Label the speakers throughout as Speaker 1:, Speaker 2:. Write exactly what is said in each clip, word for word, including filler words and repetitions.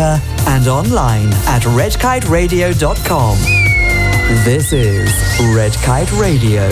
Speaker 1: speaker and online at red kite radio dot com. This is Red Kite Radio.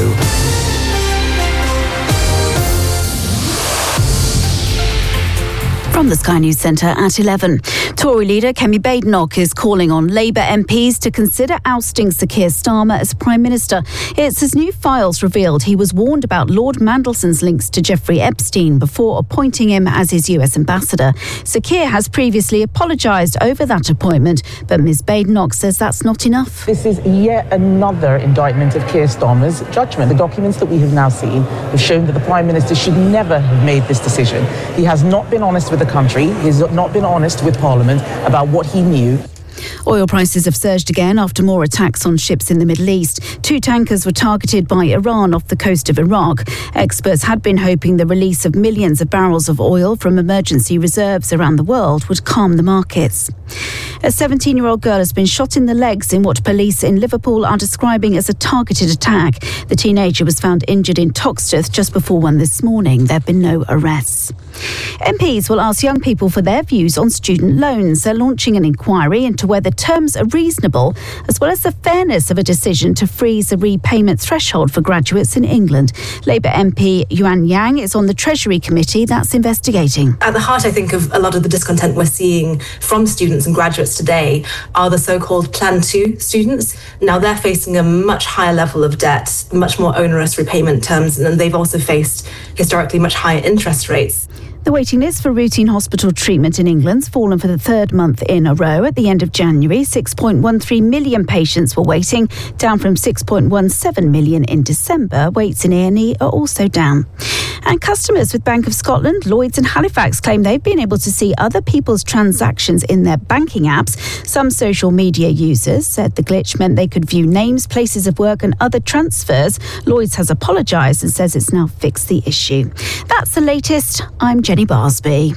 Speaker 2: From the Sky News Centre at eleven. Tory leader Kemi Badenoch is calling on Labour M Ps to consider ousting Sir Keir Starmer as Prime Minister. It's as new files revealed he was warned about Lord Mandelson's links to Jeffrey Epstein before appointing him as his U S ambassador. Sir Keir has previously apologised over that appointment, but Ms Badenoch says that's not enough.
Speaker 3: This is yet another indictment of Keir Starmer's judgment. The documents that we have now seen have shown that the Prime Minister should never have made this decision. He has not been honest with the country. He's not been honest with Parliament about what he knew.
Speaker 2: Oil prices have surged again after more attacks on ships in the Middle East. Two tankers were targeted by Iran off the coast of Iraq. Experts had been hoping the release of millions of barrels of oil from emergency reserves around the world would calm the markets. A seventeen-year-old girl has been shot in the legs in what police in Liverpool are describing as a targeted attack. The teenager was found injured in Toxteth just before one this morning. There have been no arrests. M Ps will ask young people for their views on student loans. They're launching an inquiry into whether terms are reasonable, as well as the fairness of a decision to freeze the repayment threshold for graduates in England. Labour M P Yuan Yang is on the Treasury Committee that's investigating.
Speaker 4: At the heart, I think, of a lot of the discontent we're seeing from students and graduates today are the so-called Plan two students. Now, they're facing a much higher level of debt, much more onerous repayment terms, and they've also faced historically much higher interest rates.
Speaker 2: The waiting list for routine hospital treatment in England's fallen for the third month in a row. At the end of January, six point one three million patients were waiting, down from six point one seven million in December. Waits in A and E are also down. And customers with Bank of Scotland, Lloyds and Halifax claim they've been able to see other people's transactions in their banking apps. Some social media users said the glitch meant they could view names, places of work and other transfers. Lloyds has apologised and says it's now fixed the issue. That's the latest. I'm Jenny Barsby.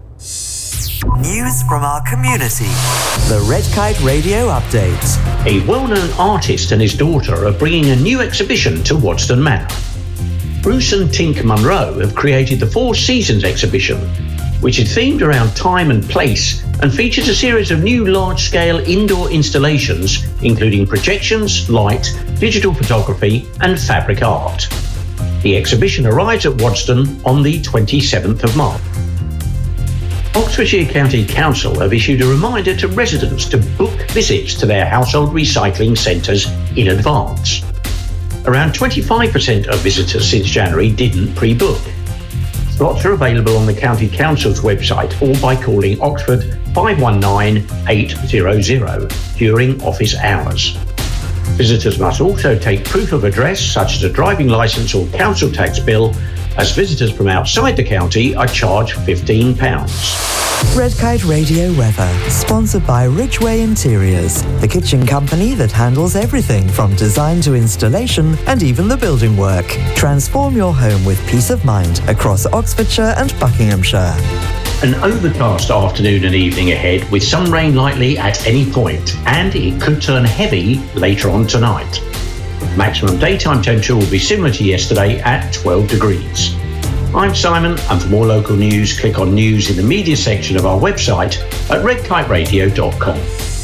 Speaker 1: News from our community. The Red Kite Radio Update.
Speaker 5: A well-known artist and his daughter are bringing a new exhibition to Wadston Manor. Bruce and Tink Munro have created the Four Seasons exhibition, which is themed around time and place and features a series of new large-scale indoor installations, including projections, light, digital photography and fabric art. The exhibition arrives at Wadston on the twenty-seventh of March. Oxfordshire County Council have issued a reminder to residents to book visits to their household recycling centres in advance. Around twenty-five percent of visitors since January didn't pre-book. Slots are available on the County Council's website or by calling Oxford five one nine eight hundred during office hours. Visitors must also take proof of address, such as a driving licence or council tax bill, as visitors from outside the county are charged fifteen pounds.
Speaker 1: Red Kite Radio weather, sponsored by Ridgeway Interiors, the kitchen company that handles everything from design to installation and even the building work. Transform your home with peace of mind across Oxfordshire and Buckinghamshire.
Speaker 5: An overcast afternoon and evening ahead with some rain likely at any point, and it could turn heavy later on tonight. Maximum daytime temperature will be similar to yesterday at twelve degrees. I'm Simon, and for more local news, click on News in the Media section of our website at red kite radio dot com.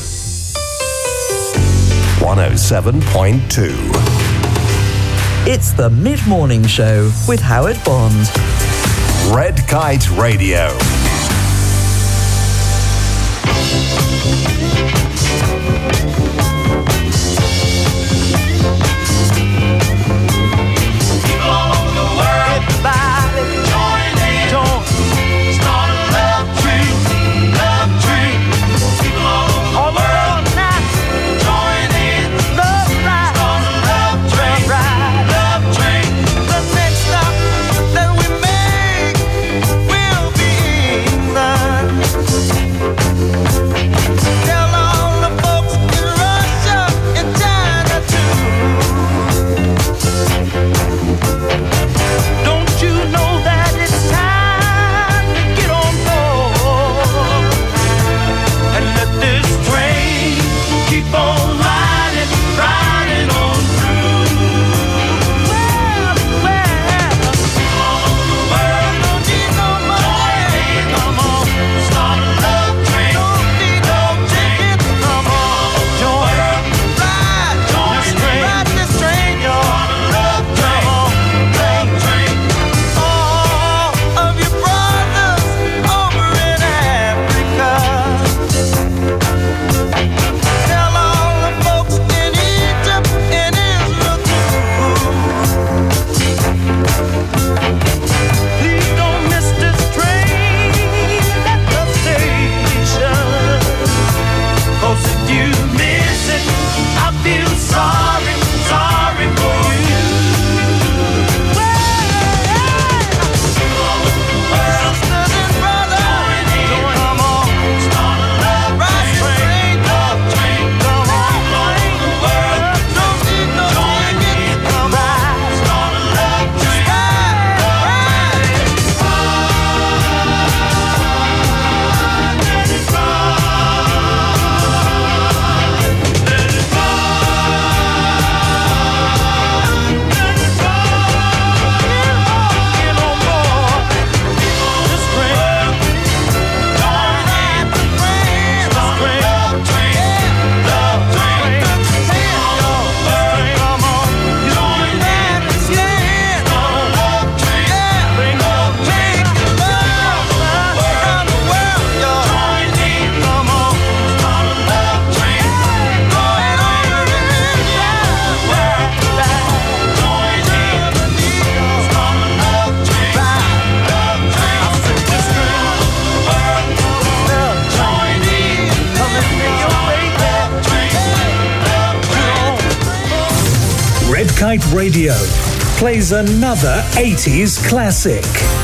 Speaker 6: one oh seven point two.
Speaker 1: It's the Mid-Morning Show with Howard Bond.
Speaker 6: Red Kite Radio.
Speaker 7: Kite Radio plays another eighties classic.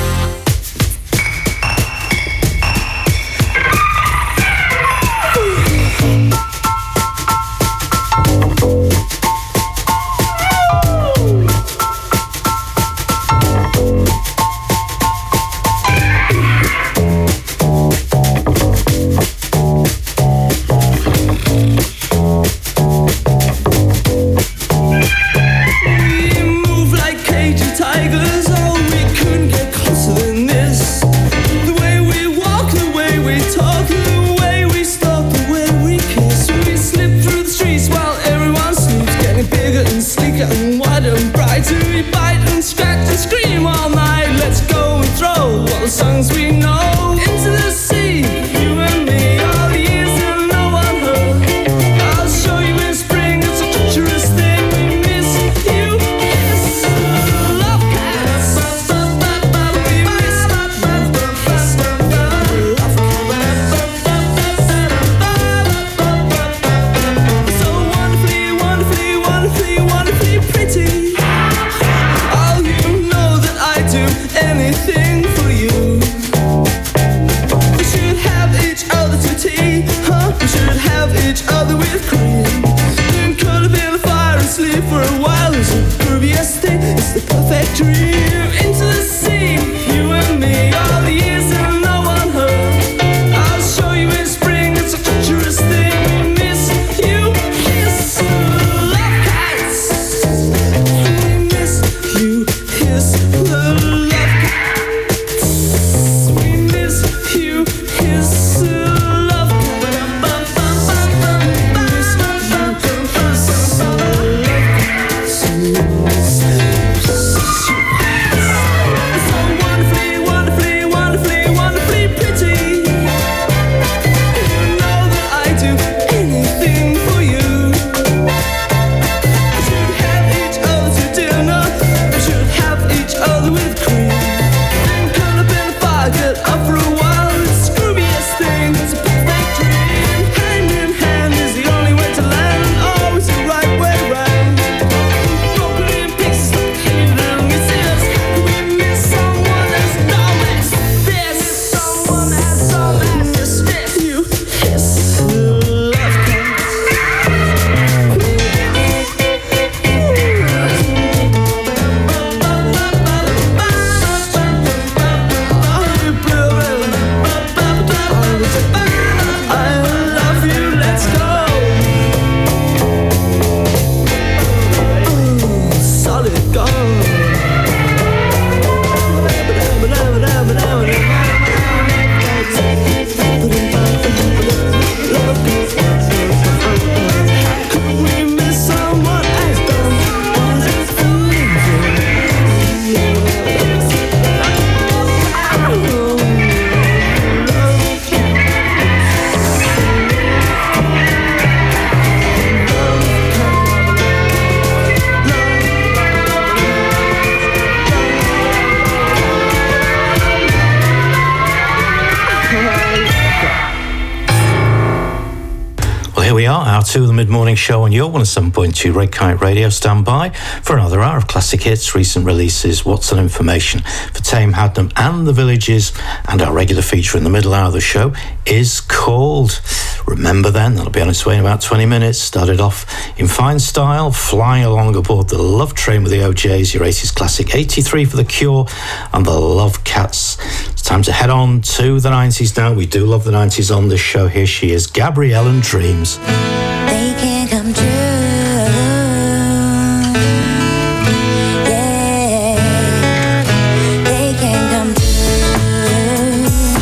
Speaker 8: To the mid-morning show on your one oh seven point two Red Kite Radio. Stand by for another hour of classic hits, recent releases, what's on information for Tame Hadnam and the Villages, and our regular feature in the middle hour of the show is called Remember Then. That'll be on its way in about twenty minutes. Started off in fine style, flying along aboard the Love Train with the O Js, your eighties classic, eighty-three for The Cure and the Love Cats. It's time to head on to the nineties now. We do love the nineties on this show. Here she is, Gabrielle and Dreams.
Speaker 9: They can't come true. Yeah, they can't come true.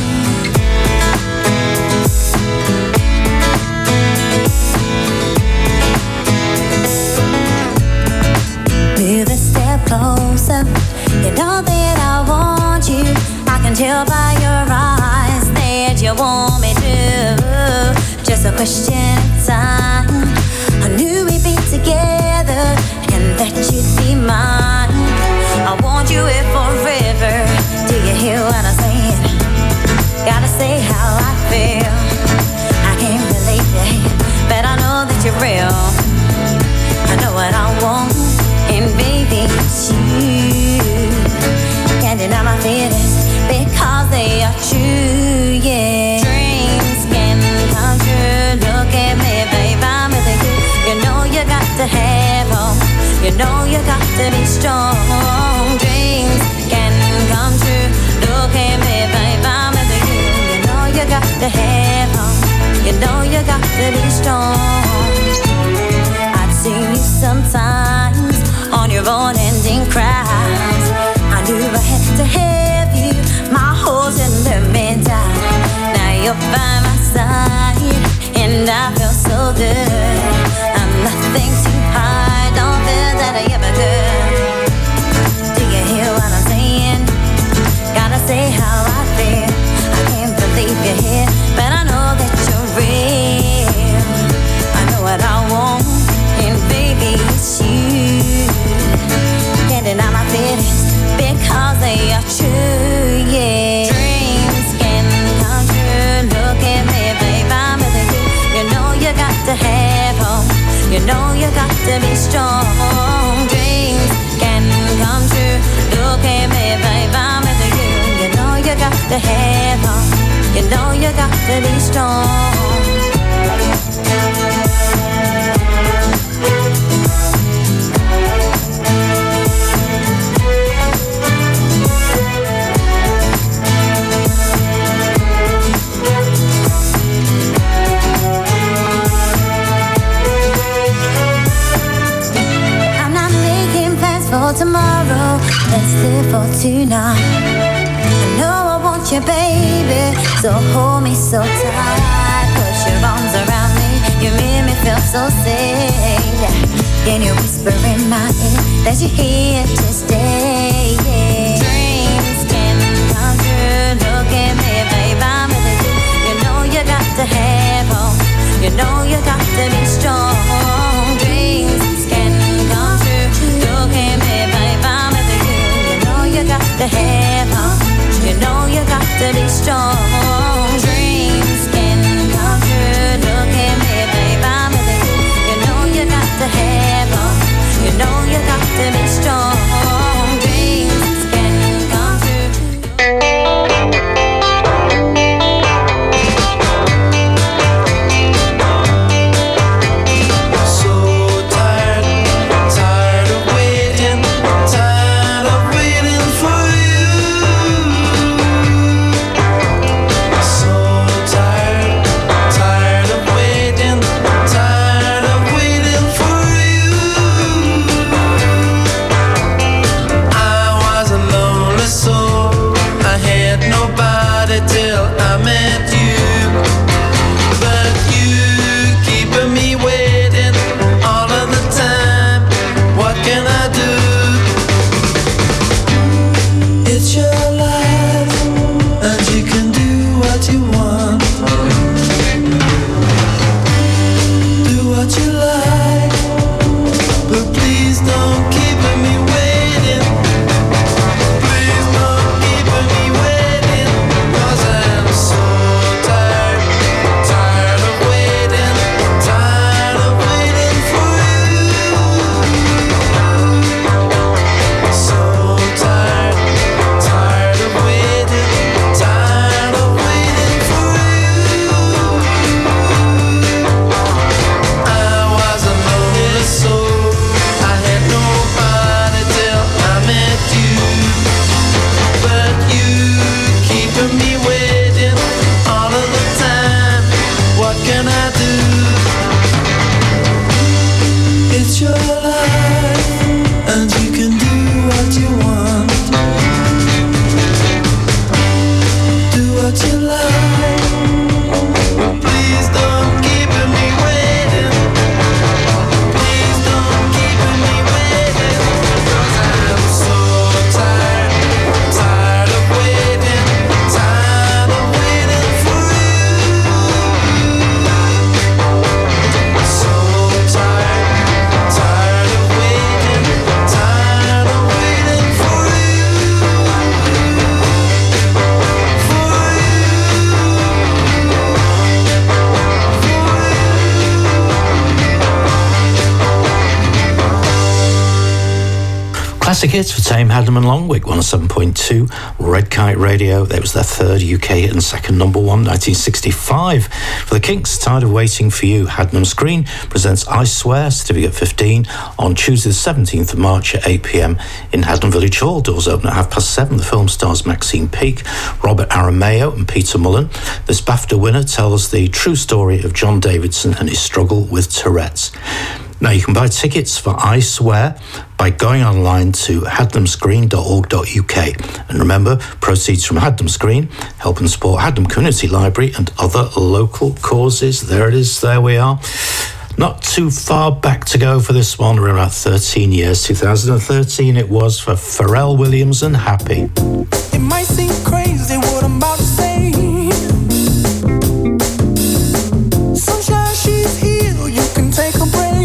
Speaker 9: Move a step closer. You know that I want you. I can tell by your eyes that you want me to. Just a question of time. I knew we'd be together and that you'd be mine. I want you here forever. Do you hear what I'm saying? Gotta say how I feel. I can't believe it, but I know that you're real. I know what I want in to be strong. I'd seen you sometimes on your own ending cries. I knew I had to have you, my horse and let me die. Now you're by my side, and I feel so good. I'm nothing too hard, don't feel that I ever could. Do you hear what I'm saying? Gotta say how I feel. I can't believe you're here, but I know that you're real. I know what I want, and baby, it's you. Can't deny my feelings, because they are true, yeah. Dreams can come true. Look at me, babe, I'm with you. You know you got to have hope. You know you got to be strong. Dreams can come true. Look at me, babe, I'm with you. You know you got to have hope. You know you got to be strong. For tomorrow, let's live for tonight. I know I want you, baby, so hold me so tight. Put your arms around me, you make me feel so safe. Can you whisper in my ear that you're here to stay? Yeah. Dreams can come true. Look at me, babe, I'm with you. You know you got to have hope. You know you got to be strong. Dreams can come true. Look at me, babe, I'm with you. You know you got to have hope. You know you got to be strong. Dreams can come true. Look at me, babe, I'm with you. You know you got to have hope. You know you got to be strong. Dreams can come true.
Speaker 10: Tired of waiting.
Speaker 8: Classic hits for Tame Hadnam and Longwick, one oh seven point two Red Kite Radio. That was their third U K hit and second number one, nineteen sixty-five. For the Kinks, Tired of Waiting for You, Hadnam Screen presents I Swear, Certificate fifteen, on Tuesday the seventeenth of March at eight p.m. in Hadnam Village Hall. Doors open at half past seven. The film stars Maxine Peake, Robert Aramayo and Peter Mullen. This BAFTA winner tells the true story of John Davidson and his struggle with Tourette's. Now, you can buy tickets for I Swear by going online to hadnam screen dot org dot U K. And remember, proceeds from Hadnam Screen help and support Hadnam Community Library and other local causes. There it is, there we are. Not too far back to go for this one. We're about thirteen years. two thousand thirteen it was for Pharrell Williams and Happy.
Speaker 10: It might seem crazy what I'm about to say. Sunshine, she's here, you can take a break.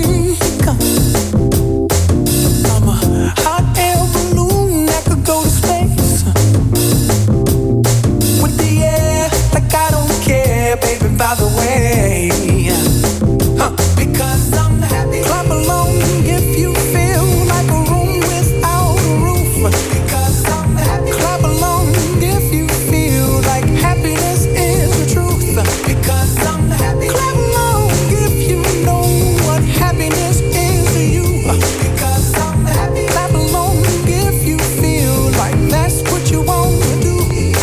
Speaker 10: By the way, huh. Because I'm happy. Clap along if you feel like a room without a roof. Because I'm happy. Clap along if you feel like happiness is the truth. Because I'm happy. Clap along if you know what happiness is to you. Because I'm happy. Clap along if you feel like that's what you want to do.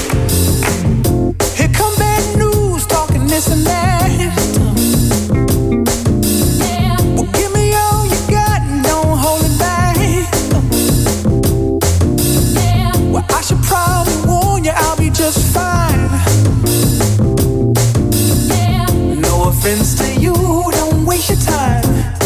Speaker 10: Here come bad news talking this and that. Well, give me all you got and don't hold it back. Well, I should probably warn you, I'll be just fine. No offense to you, don't waste your time.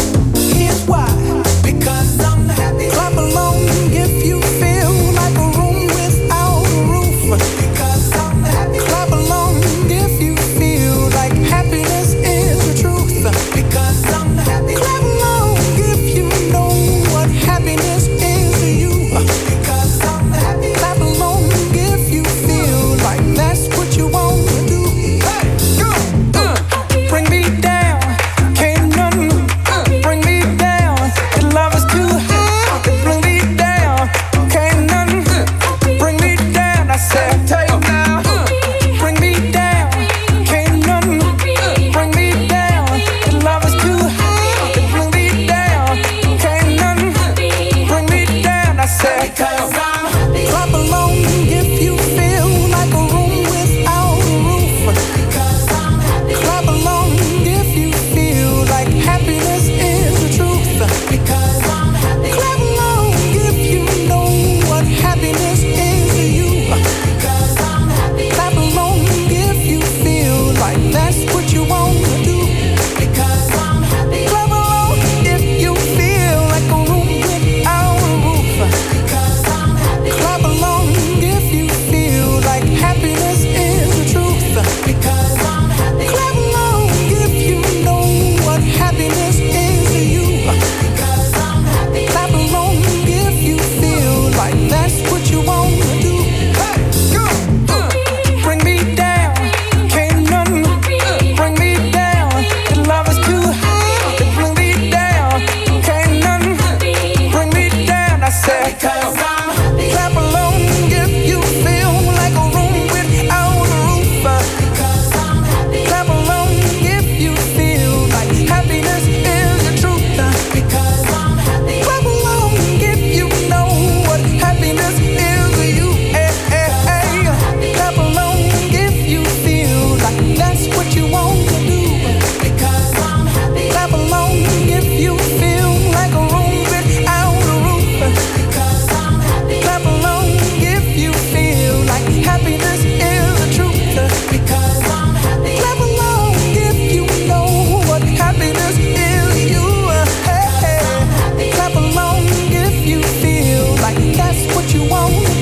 Speaker 10: Here's why. Because I'm happy. Clap along if you feel like a room without a roof. Because I'm happy. Clap along if you feel like happiness is the truth. Because I'm happy. Clap along if you know what happiness is to you. Because I'm happy. Clap along if you feel like that's what you want to do. Hey, go, uh, bring me down, can't nothing uh, bring me down. The love is too high, bring me down, can't nothing uh, bring me down. I said, take now, uh, bring me down, can't nothing uh, bring me down. The love is too high, bring me down, can't nothing uh, bring me down. I said, because I'm happy. Clap along if you feel like a room without a roof. Because I'm happy. Clap along if you feel like happiness is the truth. Because I'm happy. Clap along if you know what happiness is to you. Because I'm happy. Clap along if you feel like that's what you want to do. Because I'm happy. Clap along if you feel like a room without a roof. Because I'm happy. Clap along if you feel like happiness is the truth. Because I'm happy. Clap along if you know what happiness is to you. Because I'm happy. Clap along if you feel like that's what you want to do. Hey, go, uh, bring me down, can't nothing uh, bring me down. The love is too high, bring me down, can't nothing uh, bring me down. I said, because I'm happy. Clap along if you feel like a room without a roof. Because I'm happy. Clap along if you feel like happiness is the truth. Because I'm happy. Clap along if you know what happiness is to you. Hey, hey, hey. Clap along if you feel like that's what you want to do. Because I'm happy. Clap along if you feel like a room without a roof. Because I'm happy. Clap along if you feel like happiness is the truth. Because I'm happy. Clap along if you know what happiness is to you. Hey, hey. Clap along if you feel like that's what you want to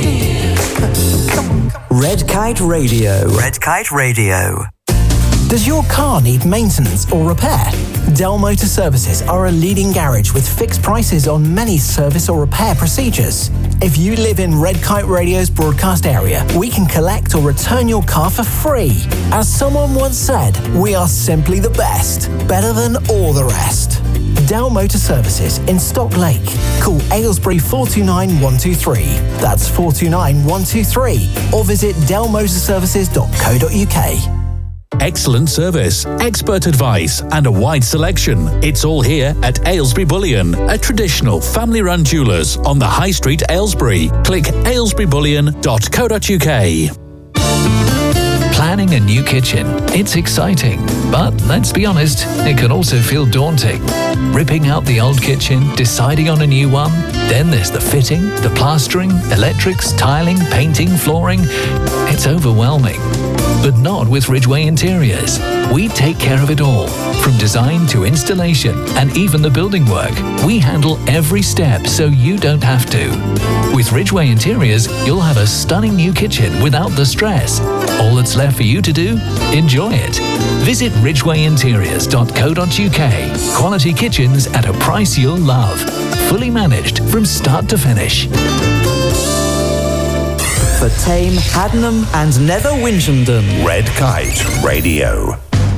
Speaker 10: do. Come on, come on.
Speaker 1: Red Kite Radio. Red Kite Radio.
Speaker 11: Does your car need maintenance or repair? Dell Motor Services are a leading garage with fixed prices on many service or repair procedures. If you live in Red Kite Radio's broadcast area, we can collect or return your car for free. As someone once said, we are simply the best, better than all the rest. Dell Motor Services in Stock Lake. Call Aylesbury four two nine one two three. That's four two nine one two three. Or visit dell motor services dot co dot uk.
Speaker 12: Excellent service, expert advice, and a wide selection. It's all here at Aylesbury Bullion, a traditional family-run jewellers on the High Street, Aylesbury. Click aylesbury bullion dot co dot uk.
Speaker 13: Planning a new kitchen. It's exciting, but let's be honest, it can also feel daunting. Ripping out the old kitchen, deciding on a new one, then there's the fitting, the plastering, electrics, tiling, painting, flooring. It's overwhelming. But not with Ridgeway Interiors. We take care of it all, from design to installation and even the building work. We handle every step so you don't have to. With Ridgeway Interiors, you'll have a stunning new kitchen without the stress. All that's left for you to do? Enjoy it. Visit ridgeway interiors dot co dot uk. Quality kitchens at a price you'll love. Fully managed from start to finish.
Speaker 1: For Tame, Haddenham and Nether Winchendon.
Speaker 6: Red Kite Radio.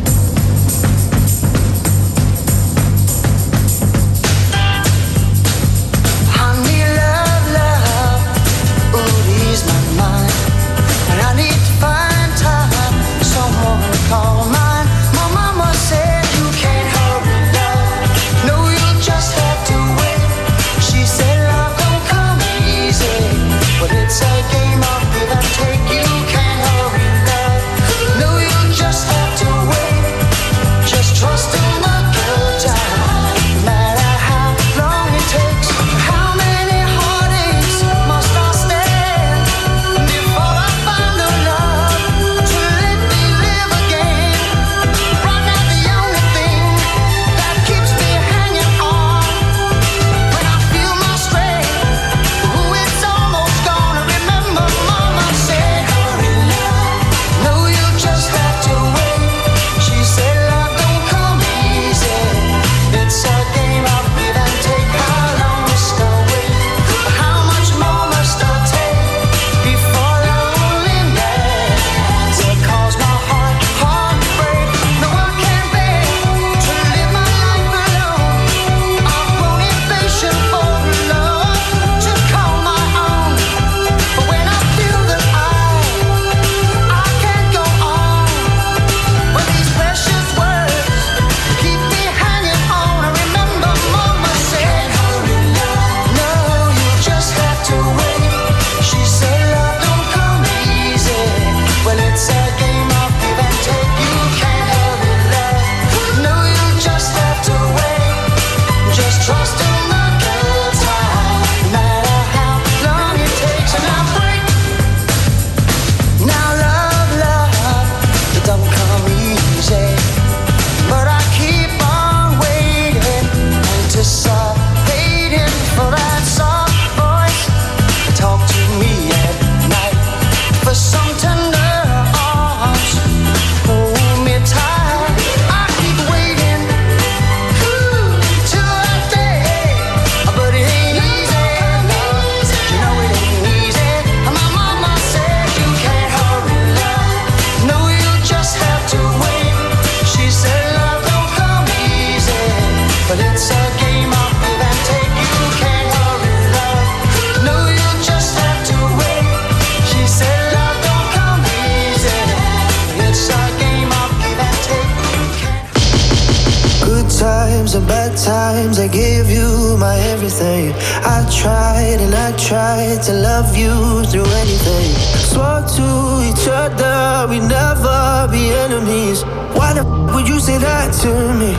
Speaker 14: times and bad times, I gave you my everything. I tried and I tried to love you through anything. Swore to each other we'd never be enemies. Why the f would you say that to me?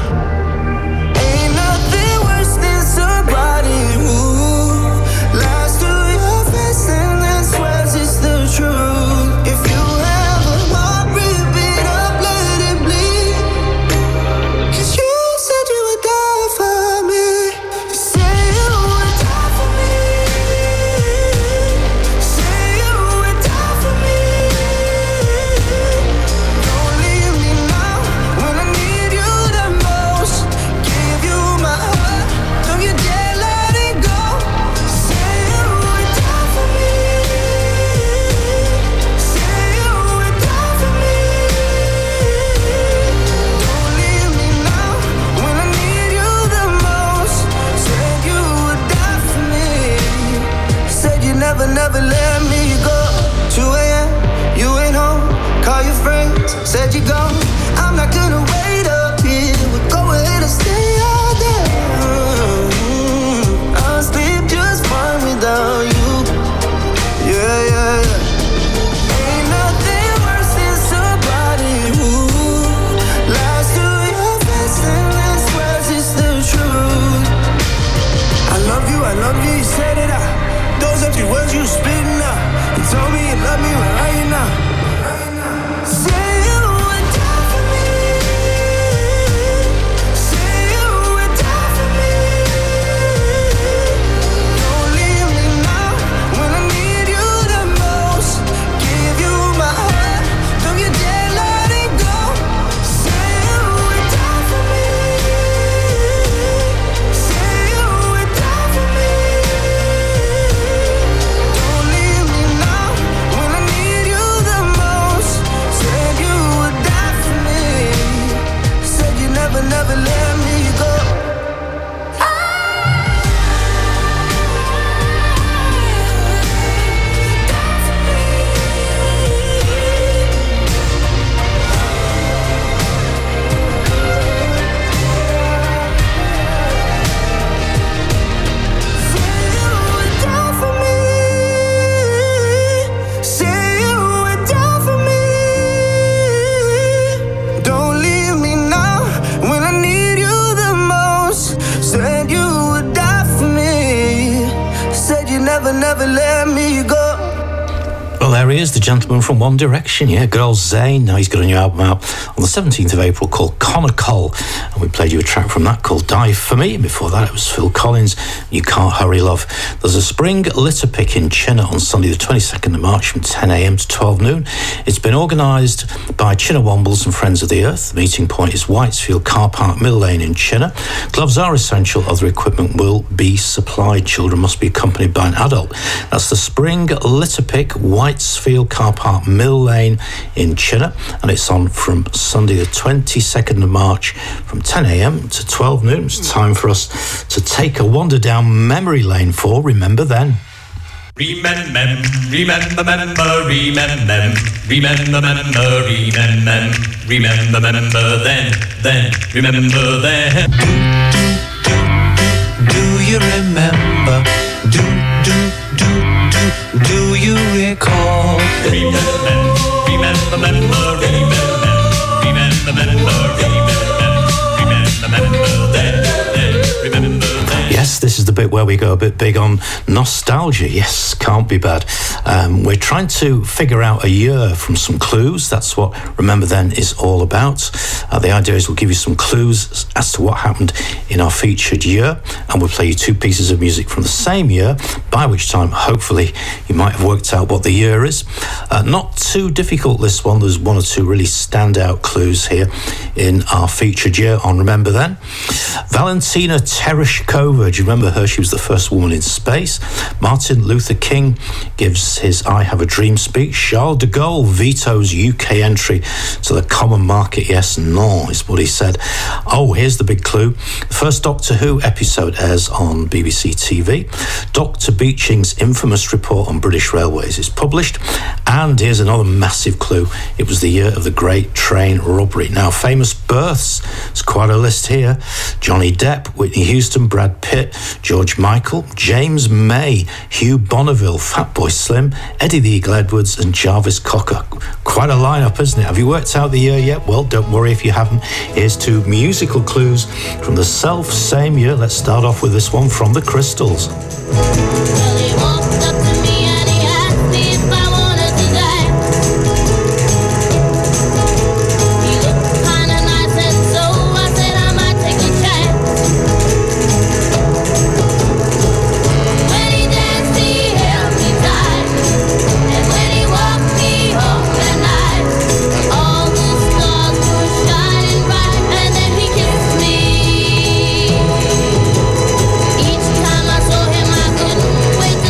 Speaker 14: Ain't nothing worse than somebody who lies to your face and then swears it's the truth. If you have a heart, rip it up, let it bleed. 'Cause you said you would die for me. You say you would die for me. Say you would die for me. Don't leave me now when I need you the most.
Speaker 8: he is, the gentleman from One Direction, yeah, good old Zayn. Now he's got a new album out on the seventeenth of April called Connor Cole, and we played you a track from that called Die For Me, and before that it was Phil Collins, You Can't Hurry Love. There's a spring litter pick in Chinner on Sunday the twenty-second of March from ten a m to twelve noon. It's been organised by Chinner Wombles and Friends of the Earth. The meeting point is Whitesfield Car Park Mill Lane in Chinner. Gloves are essential, other equipment will be supplied. Children must be accompanied by an adult. That's the spring litter pick, Whitesfield Car Park Mill Lane in Chinner, and it's on from Sunday the twenty-second of March from ten a m to twelve noon. It's time for us to take a wander down memory lane for Remember Then.
Speaker 15: Remember, remember, remember, remember, remember, remember, remember, remember, remember, then, then, remember then.
Speaker 10: Do, do, do you remember? Do, do, do, do, do you recall?
Speaker 15: Remember, remember, remember, remember, remember, remember, remember, remember, then, then, remember.
Speaker 8: Yes, this is the bit where we go a bit big on nostalgia. Yes, can't be bad. Um, we're trying to figure out a year from some clues. That's what Remember Then is all about. Uh, the idea is we'll give you some clues as to what happened in our featured year, and we'll play you two pieces of music from the same year, by which time, hopefully, you might have worked out what the year is. Uh, not too difficult, this one. There's one or two really standout clues here in our featured year on Remember Then. Valentina Tereshkova, do you remember her? She was the first woman in space. Martin Luther King gives his I Have a Dream speech. Charles de Gaulle vetoes U K entry to the common market. Yes, no, is what he said. Oh, here's the big clue. The first Doctor Who episode airs on B B C T V. Doctor Beeching's infamous report on British Railways is published. And here's another massive clue. It was the year of the Great Train Robbery. Now, famous births. There's quite a list here. Johnny Depp, Whitney Houston, Brad Pitt, George Michael, James May, Hugh Bonneville, Fatboy Slim, Eddie the Eagle Edwards and Jarvis Cocker. Quite a lineup, isn't it? Have you worked out the year yet? Well, don't worry if you haven't. Here's two musical clues from the self-same year. Let's start off with this one from the Crystals.
Speaker 16: Each time I saw him, I couldn't wait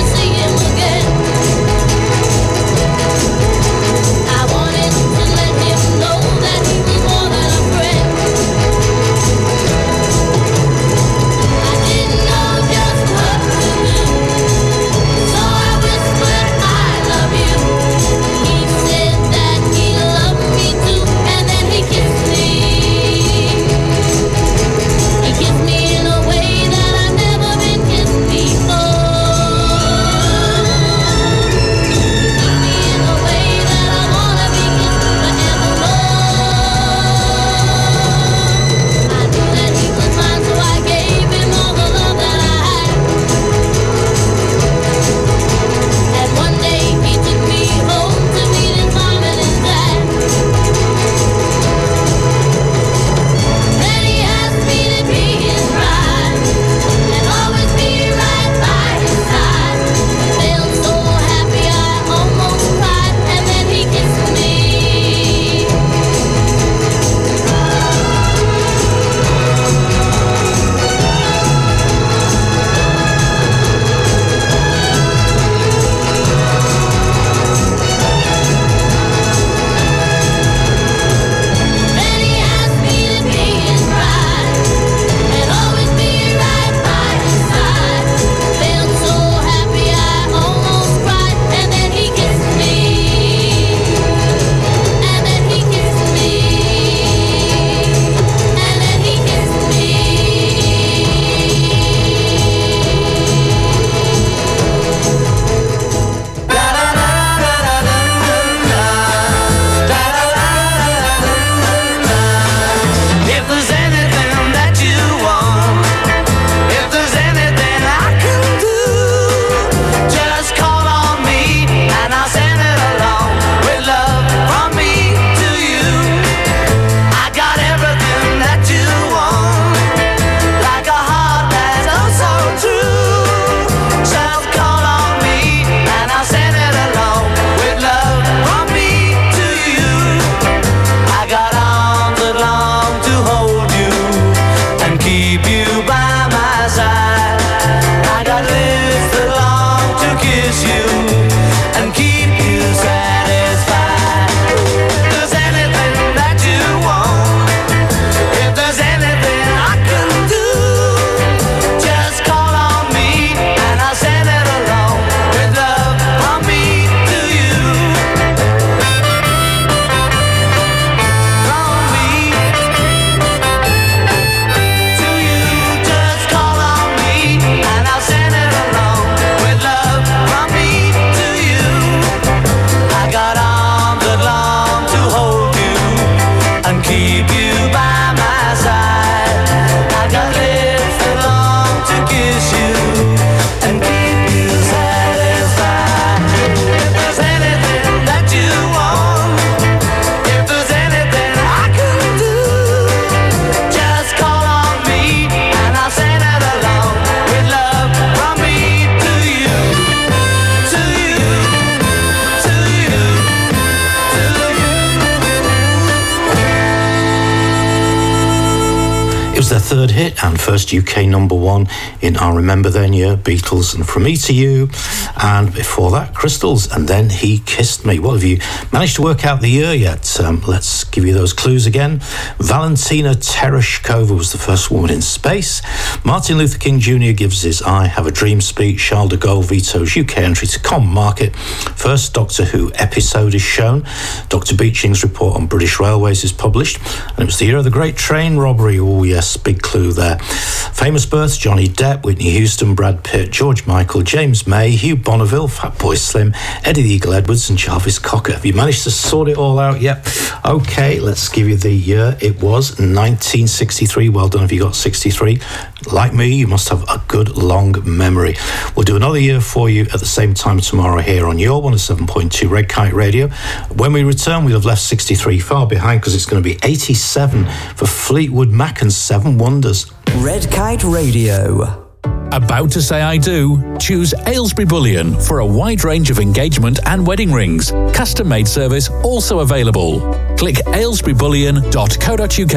Speaker 8: was their third hit and first U K number one in I Remember Then year, Beatles and From Me to You. And before that, Crystals and Then He Kissed Me. What have you managed to work out the year yet? Um, let's give you those clues again. Valentina Tereshkova was the first woman in space. Martin Luther King Junior gives his I Have a Dream speech. Charles de Gaulle vetoes U K entry to common market. First Doctor Who episode is shown. Doctor Beeching's report on British Railways is published. And it was the year of the Great Train Robbery. Oh yes, big clue there. Famous births: Johnny Depp, Whitney Houston, Brad Pitt, George Michael, James May, Hugh Bonneville, Fatboy Slim, Eddie the Eagle Edwards and Jarvis Cocker. Have you managed to sort it all out yet? Okay, let's give you the year. It was nineteen sixty-three. Well done if you got sixty-three. Like me, you must have a good long memory. We'll do another year for you at the same time tomorrow here on your one oh seven point two Red Kite Radio. When we return, we'll have left sixty-three far behind because it's going to be eighty-seven for Fleetwood Mac and Seven Wonders.
Speaker 1: Red Kite Radio.
Speaker 12: About to say I do? Choose Aylesbury Bullion for a wide range of engagement and wedding rings. Custom made service also available. Click aylesbury bullion dot co dot uk.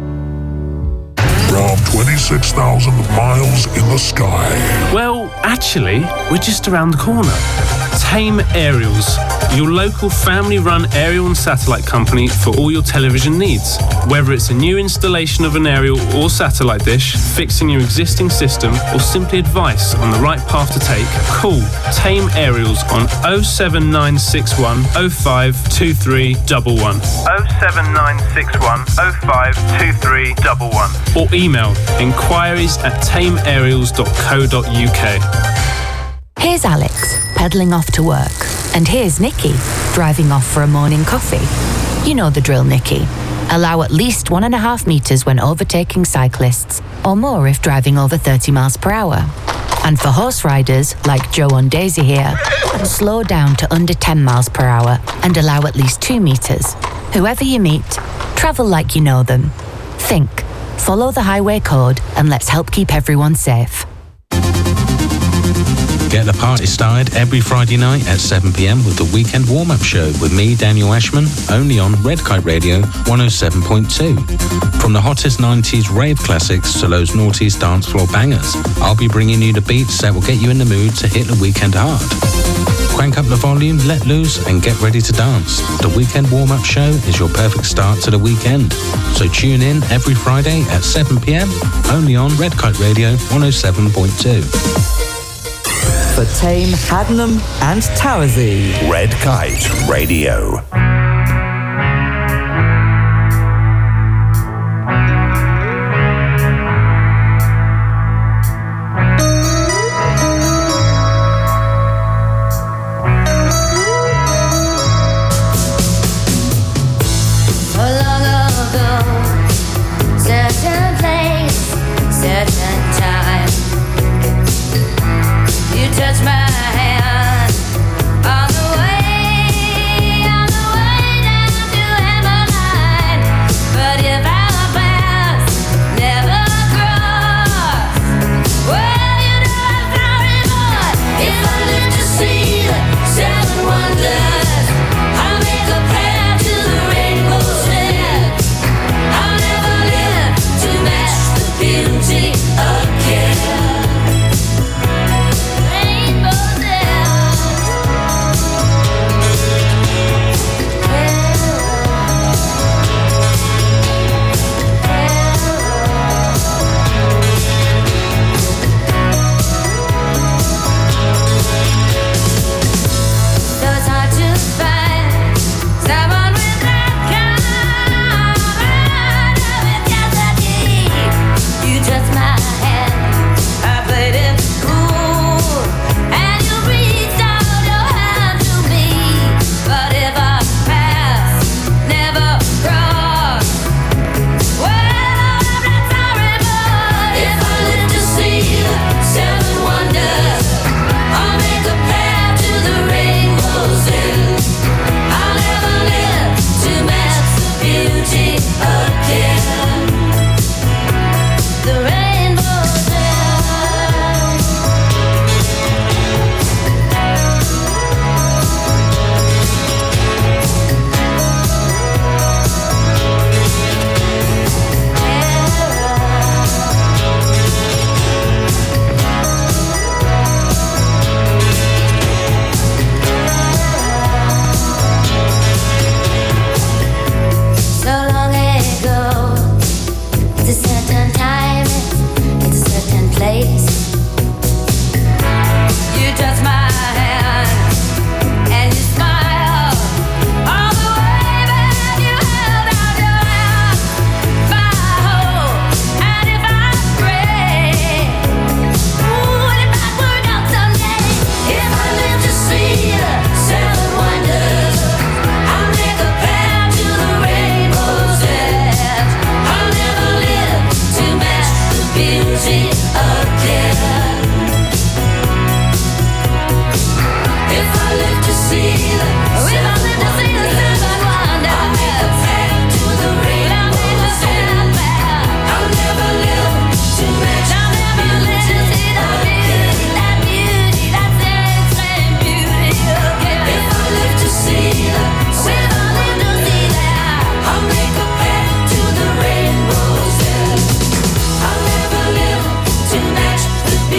Speaker 16: From twenty-six thousand miles in the sky.
Speaker 17: Well, actually, we're just around the corner. Tame Aerials, your local family-run aerial and satellite company for all your television needs. Whether it's a new installation of an aerial or satellite dish, fixing your existing system, or simply advice on the right path to take, call Tame Aerials on oh seven nine six one oh five two three one one. oh seven nine six one oh five two three one one. Or email inquiries at tame aerials dot co dot uk.
Speaker 18: Here's Alex, pedalling off to work. And here's Nikki, driving off for a morning coffee. You know the drill, Nikki. Allow at least one and a half metres when overtaking cyclists, or more if driving over thirty miles per hour. And for horse riders, like Joe on Daisy here, slow down to under ten miles per hour and allow at least two metres. Whoever you meet, travel like you know them. Think, follow the highway code, and let's help keep everyone safe.
Speaker 19: Get the party started every Friday night at seven p.m. with the Weekend Warm-Up Show with me, Daniel Ashman, only on Red Kite Radio one oh seven point two. From the hottest nineties rave classics to those noughties dance floor bangers, I'll be bringing you the beats that will get you in the mood to hit the weekend hard. Crank up the volume, let loose, and get ready to dance. The Weekend Warm-Up Show is your perfect start to the weekend. So tune in every Friday at seven p.m. only on Red Kite Radio one oh seven point two.
Speaker 1: For Tame, Haddenham and Towersey.
Speaker 6: Red Kite Radio.
Speaker 9: Touch my hand on the way, on the way. place. You touch my hand and you smile all the way back. You held out your hand, my hope, and if I pray, ooh, and if I work out someday, if I live to see the seven wonders, I'll make a path to the rainbow's edge. I'll never live to match the beauty again. If I live to see the seven wonders, I'll make a path to the rainbow's edge. I'll never live to match the beauty again. That beauty, that same, same beauty again. If I live to see the seven wonders, I'll make a path to the rainbow's edge. I'll never live to match the beauty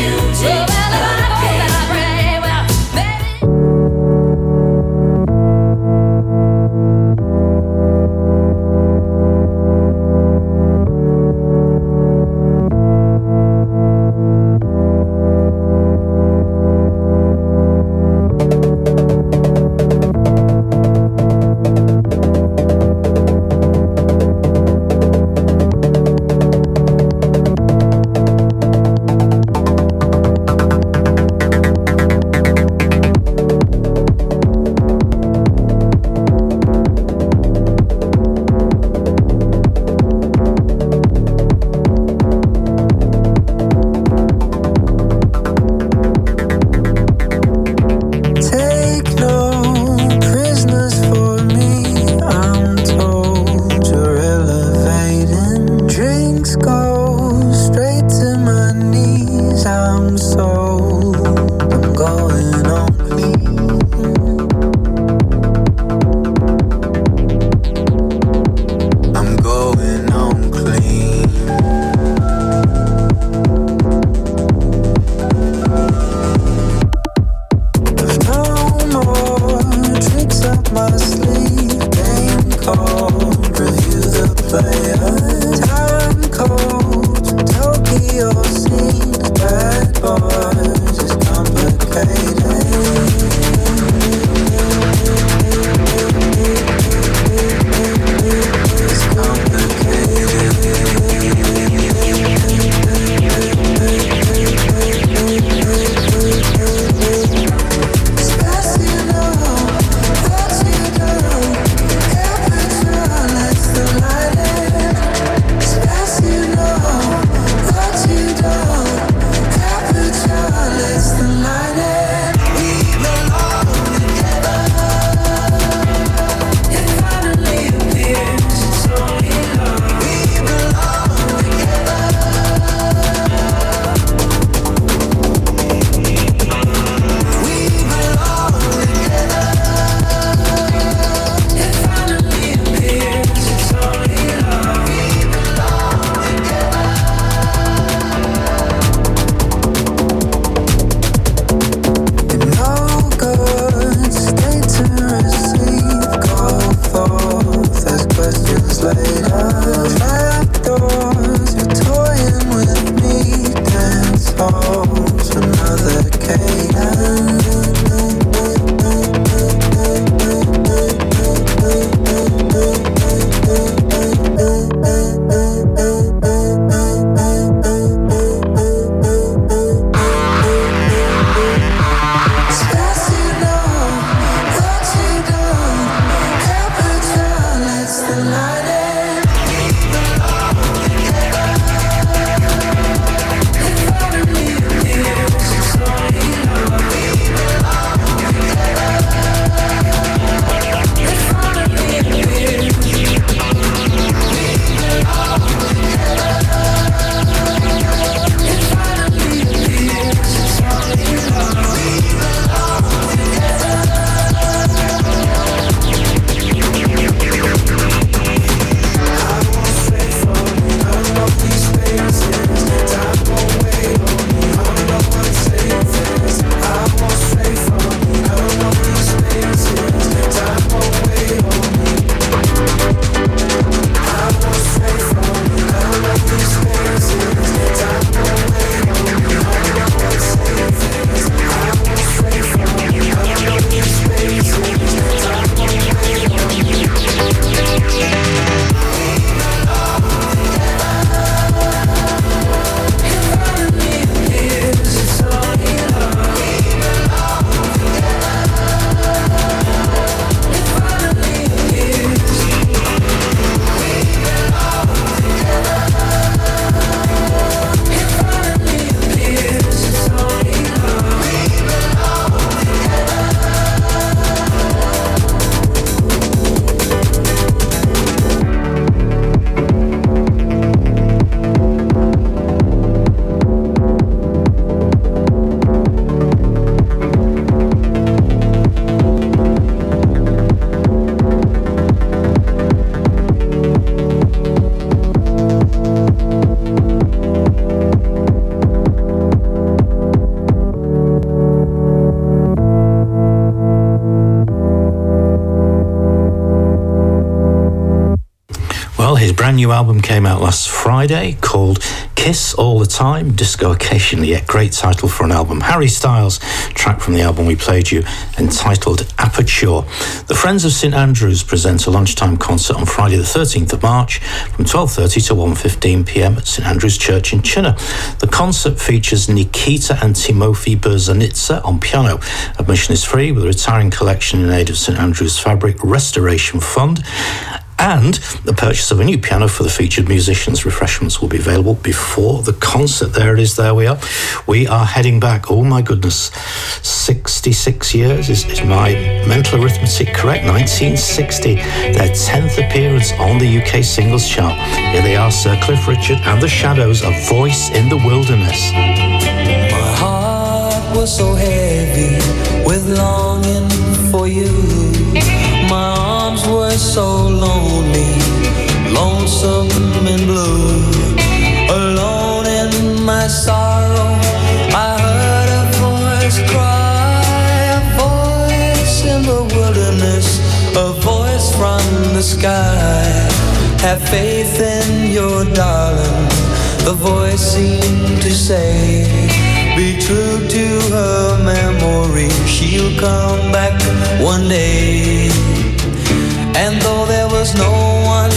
Speaker 8: brand new album came out last Friday called Kiss All the Time, Disco Occasionally, yet great title for an album. Harry Styles, track from the album we played you, entitled Aperture. The Friends of St Andrews present a lunchtime concert on Friday the thirteenth of March from twelve thirty to one fifteen p m at St Andrews Church in Chinner. The concert features Nikita and Timofey Berzanitsa on piano. Admission is free with a retiring collection in aid of St Andrews Fabric Restoration Fund. And the purchase of a new piano for the featured musicians. Refreshments will be available before the concert. There it is, there we are. We are heading back, oh my goodness, sixty-six years, is, is my mental arithmetic correct? nineteen sixty, their tenth appearance on the U K singles chart. Here they are, Sir Cliff Richard and the Shadows, A Voice in the Wilderness.
Speaker 10: My heart was so heavy with longing for you. My arms were so lonely, lonesome and blue. Alone in my sorrow, I heard a voice cry, a voice in the wilderness, a voice from the sky. Have faith in your darling, the voice seemed to say. Be true to her memory, she'll come back one day. And though there was no one,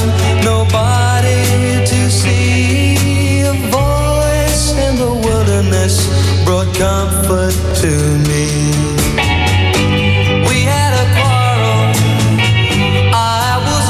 Speaker 10: nobody to see, a voice in the wilderness brought comfort to me. We had a quarrel, I was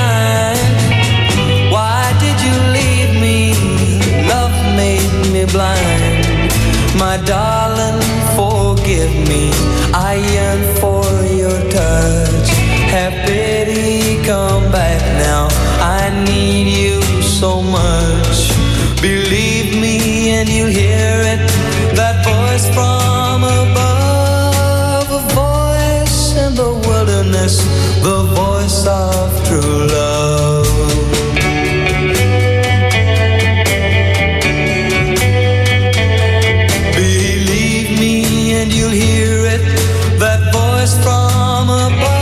Speaker 10: unkind. Why did you leave me? Love made me blind. My darling, forgive me, I yearn for your touch. Have pity, come back now, I need you so much. Believe me and you'll hear it, that voice from above. A voice in the wilderness, the voice of true love. Believe me and you'll hear it, that voice from above.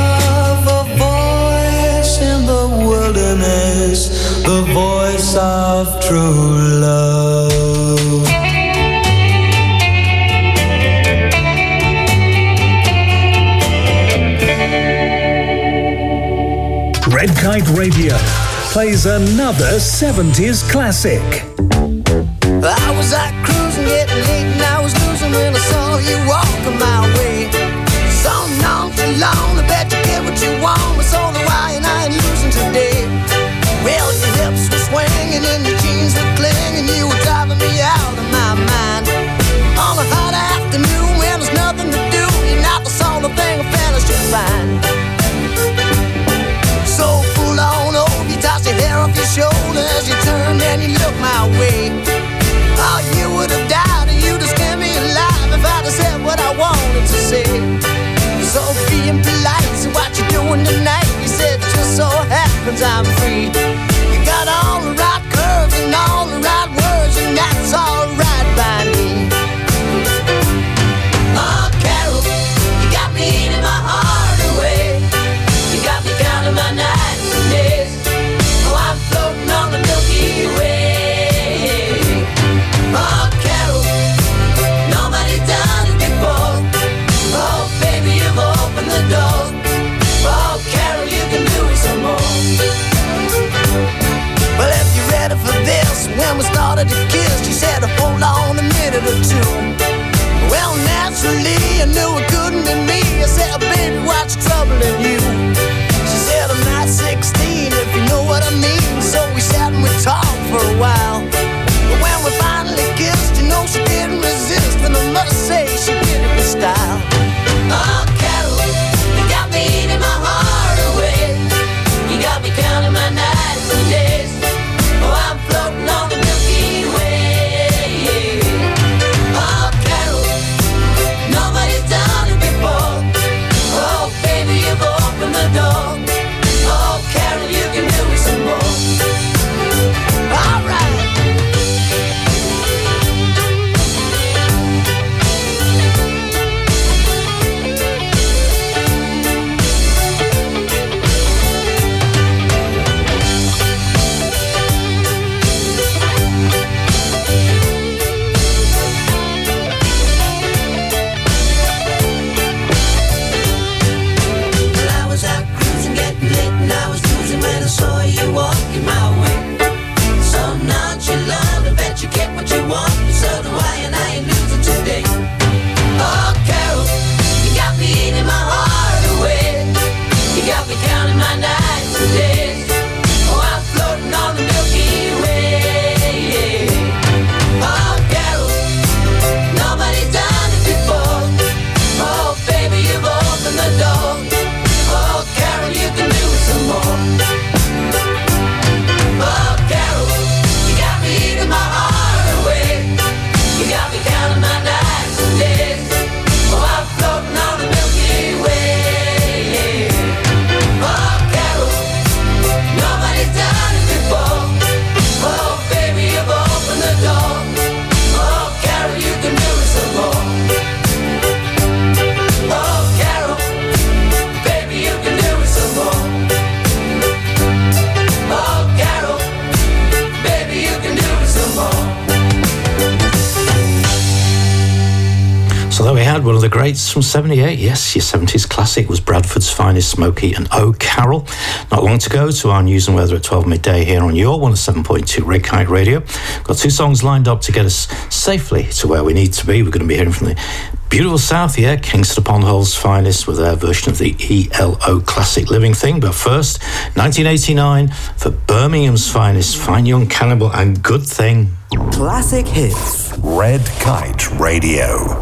Speaker 10: The voice of true love.
Speaker 7: Red Kite Radio plays another seventies classic.
Speaker 14: I was out cruising, getting late, and I was losing when I saw you walking my way. So nonchalant, I bet you get what you want. It's all the why and I ain't losing today. Well, your hips were swinging and your jeans were clinging. You were driving me out of my mind. On a hot afternoon when there's nothing to do, you're not the sort of thing a fella should find. So full on over, you tossed your hair off your shoulders as you turned and you looked my way. Oh, you would have died and you'd have scared me alive if I'd have said what I wanted to say. So being polite, so what you doing tonight? You said just so happens I'm free. You got all the right curves and all the right words, and that's all right by me. Oh, Carol, you got me eating my heart away. You got me counting my nights and days. Oh, I'm floating on the Milky Way. Oh, Carol, nobody's done it before. Oh, baby, you've opened the door. Oh, Carol, you can do it some more. Well, if you're ready for this, when we started to kiss, she said, hold on a minute or two. Well, naturally, I knew it couldn't be me. I said, baby, what's troubling you? She said, I'm not sixteen, if you know what I mean. So we sat and we talked for a while. But when we finally kissed, you know she didn't resist. And I must say, she did it with style. Oh, Carol, you got me eating my heart away. You got me counting my nights and days. Oh, I'm floating on the Milky Way. Oh,
Speaker 8: So there we had one of the greats from seventy-eight. Yes, your seventies classic was Bradford's Finest, Smokey and O'Carroll. Not long to go to our news and weather at twelve midday here on your one oh seven point two Red Kite Radio. Got two songs lined up to get us safely to where we need to be. We're going to be hearing from the beautiful South, yeah, Kingston upon Hull's Finest with their version of the E L O classic Living Thing. But first, nineteen eighty-nine for Birmingham's Finest, Fine Young Cannibal and Good Thing.
Speaker 1: Classic hits.
Speaker 6: Red Kite Radio.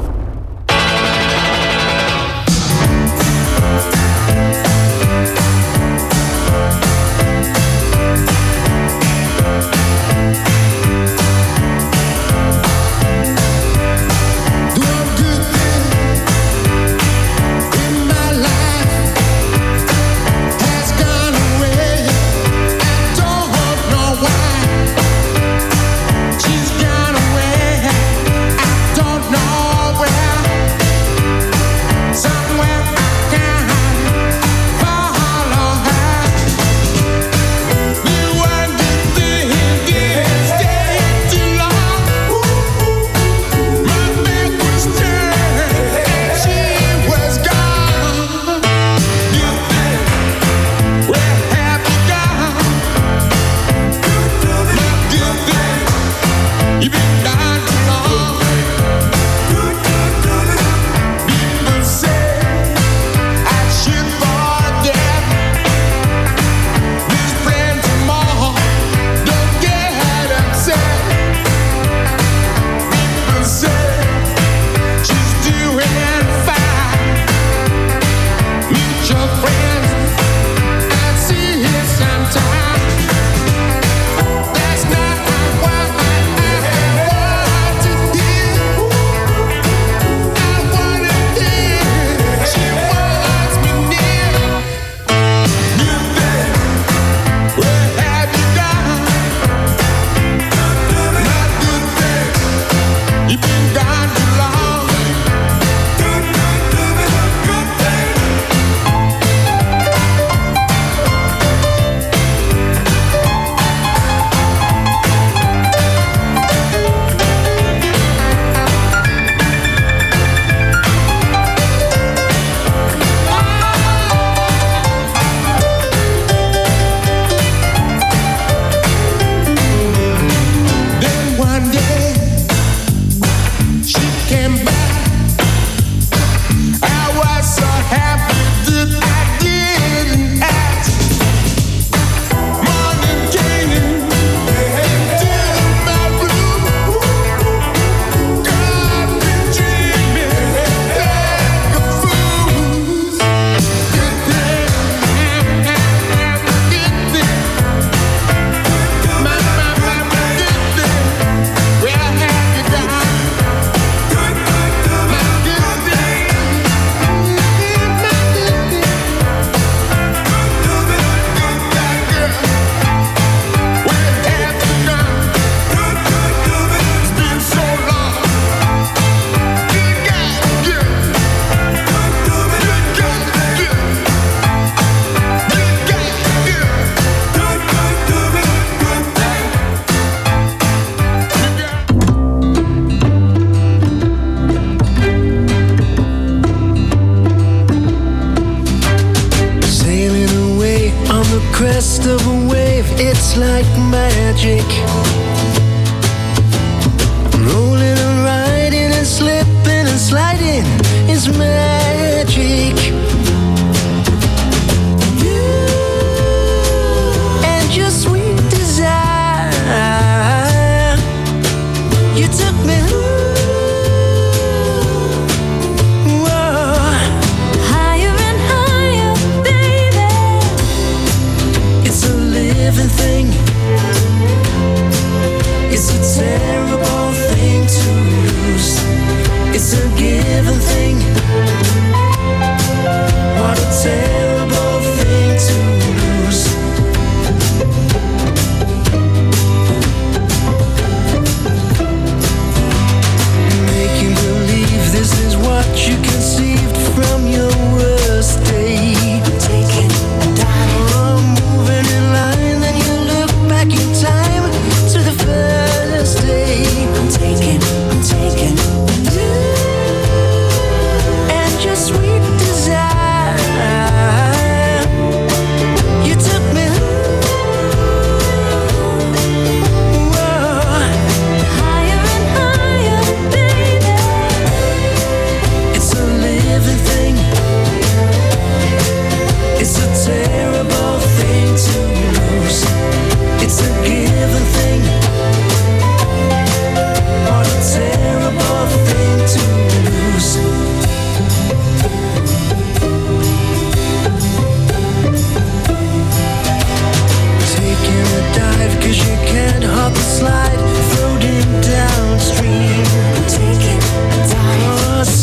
Speaker 10: Taking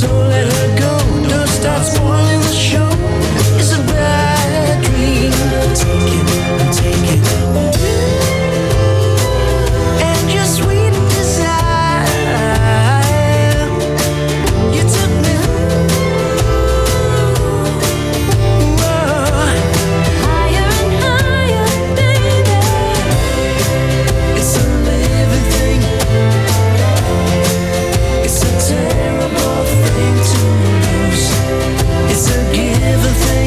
Speaker 10: So let her go, don't start spoiling the show. It's a bad dream. Take it, take it. And your sweet desire, you took me whoa, higher and higher, baby. It's a living thing. It's a terrible thing to lose. It's a given thing.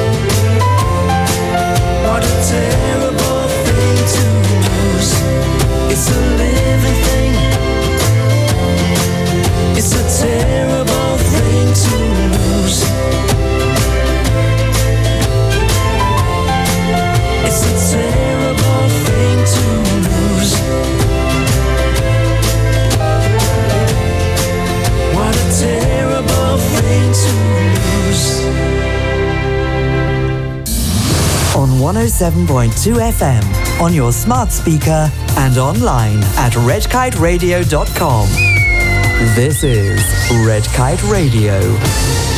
Speaker 10: What a terrible thing to lose. It's a living thing. It's a terrible thing to lose. It's a terrible thing to lose. What a terrible thing to lose.
Speaker 1: On one oh seven point two F M, on your smart speaker and online at red kite radio dot com. This is Red Kite Radio.